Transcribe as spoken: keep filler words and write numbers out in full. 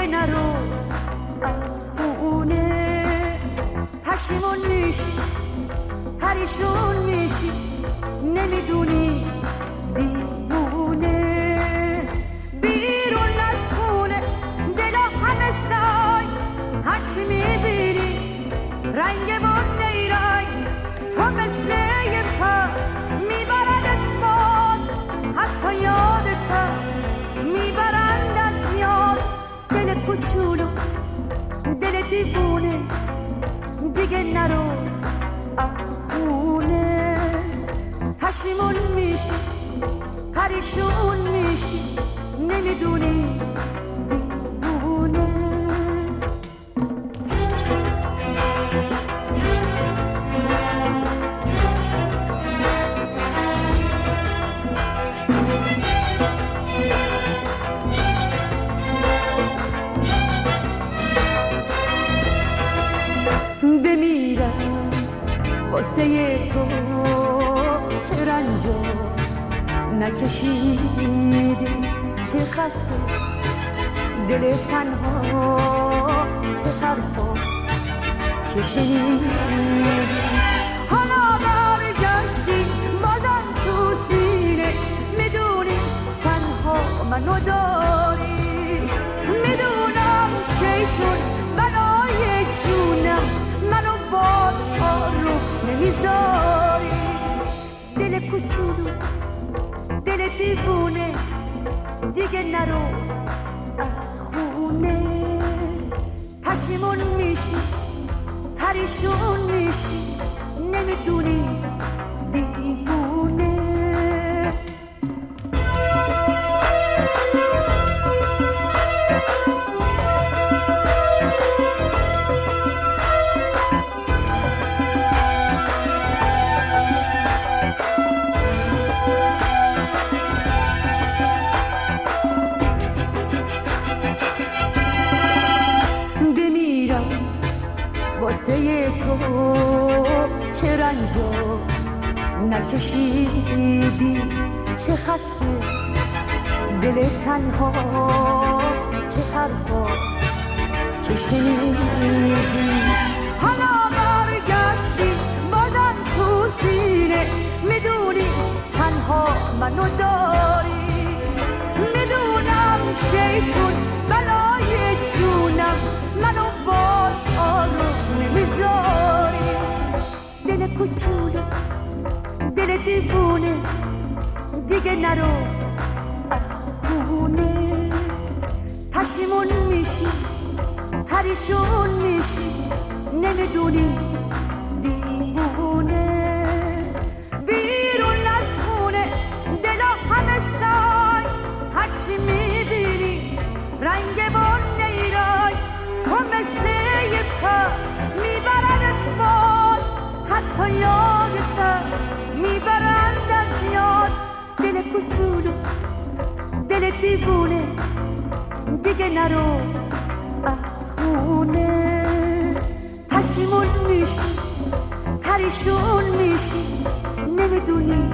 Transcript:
نرو از خونه، پشیمون میشی پریشون میشی نمیدونی دیوونه. بیرون از خونه دلا همه سای، هرچی میبینی رنگ بون نیرای، تو مثل یه پر میبردت باد، حتی یادت میبرند از یاد. دل کوچولو دل دیوونه دیگه نرو از خونه، پشیمون میشی پریشون میشی نمیدونی دیوونه. بمیرم واسه تو چه رنجا نکشیدی، چه خسته دل تنها، چه حرفا که شنیدی. حالا برگشتی بازم تو سینه، میدونی تنها منو داری، میدونم شیطون بلای جونم منو باز آروم نمیذاری. دل کوچولو دل دیوونه دیگه نرو از خونه، پشیمون میشی پریشون میشی نمیدونی دیوونه. واسه تو چه رنجا نکشیدی، چه خسته دل تنها، چه حرفا که شنیدی. حالا برگشتی بازم تو سینه، میدونی تنها منو داری، میدونم شیطون بلای جونم منو باز آروم نمیذاری. دل کوچولو دل دیوونه دیگه نرو از خونه، پشیمون میشی پریشون میشی نمیدونی دیوونه. بیرون از خونه دلا همه سای، هرچی میبینی رنگ بون نیرای، تو مثل یه پر میبردت باد، حتی یادت میبرند از یاد. دل کوچولو دل دیوونه دیگه نرو از خونه، پشیمون میشی پریشون میشی نمیدونی